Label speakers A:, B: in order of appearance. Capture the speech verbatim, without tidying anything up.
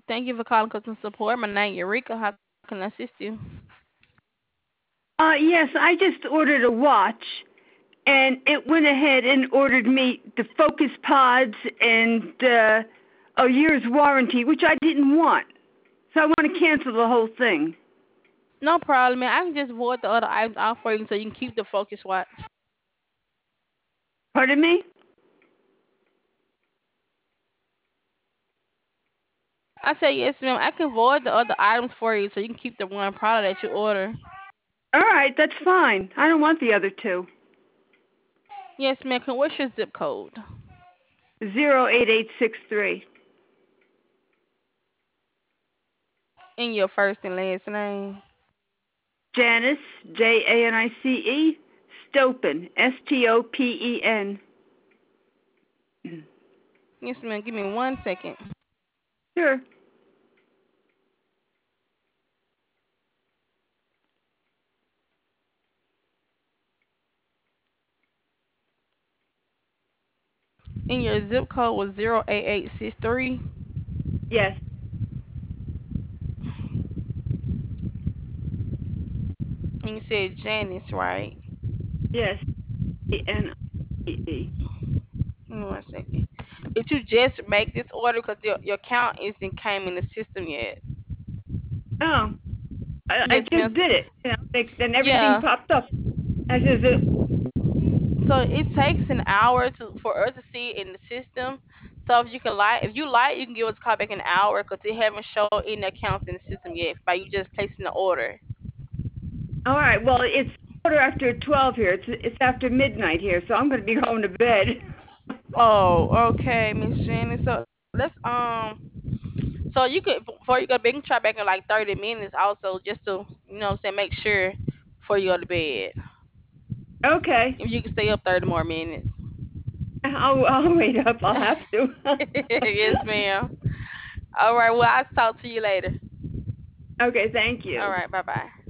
A: Thank you for calling customer support. My name is Eureka. How can I assist you?
B: Uh, yes, I just ordered a watch, and it went ahead and ordered me the Focus Pods and uh, a year's warranty, which I didn't want. So I want to cancel the whole thing.
A: No problem, man. I can just void the other items out for you so you can keep the focus watch.
B: Pardon me?
A: I say yes, ma'am. I can void the other items for you so you can keep the one product that you order.
B: All right, that's fine. I don't want the other two.
A: Yes, ma'am. Can what's your zip code?
B: Zero eight eight six three.
A: In your first and last name.
B: Janice, J A N I C E, Stopen, S T O P E N.
A: Yes, ma'am. Give me one second.
B: Sure.
A: And your zip code was zero eight eight six three.
B: Yes,
A: And you said Janice, right?
B: yes, A N I C E.
A: Give me one second. Did you just make this order because your your account isn't came in the system yet?
B: Oh, I, I
A: Yes, ma'am.
B: just did it. You know, they, then everything
A: Yeah.
B: popped up. I says, uh,
A: So it takes an hour to for us to see it in the system. So if you can like, if you like, you can give us a call back in an hour because it haven't shown any accounts in the system yet by you just placing the order.
B: all right, well, it's quarter after twelve here. It's it's after midnight here, so I'm going to be going to bed.
A: Oh, okay, Miss Jenny. So let's um, so you could before you go to bed, you can try back in like thirty minutes also just to you know what I'm saying make sure before you go to bed.
B: Okay,
A: If you can stay up thirty more minutes.
B: I'll I'll wait up. I'll have to.
A: Yes, ma'am. All right. Well, I'll talk to you later.
B: Okay, thank
A: All
B: you.
A: right. Bye bye.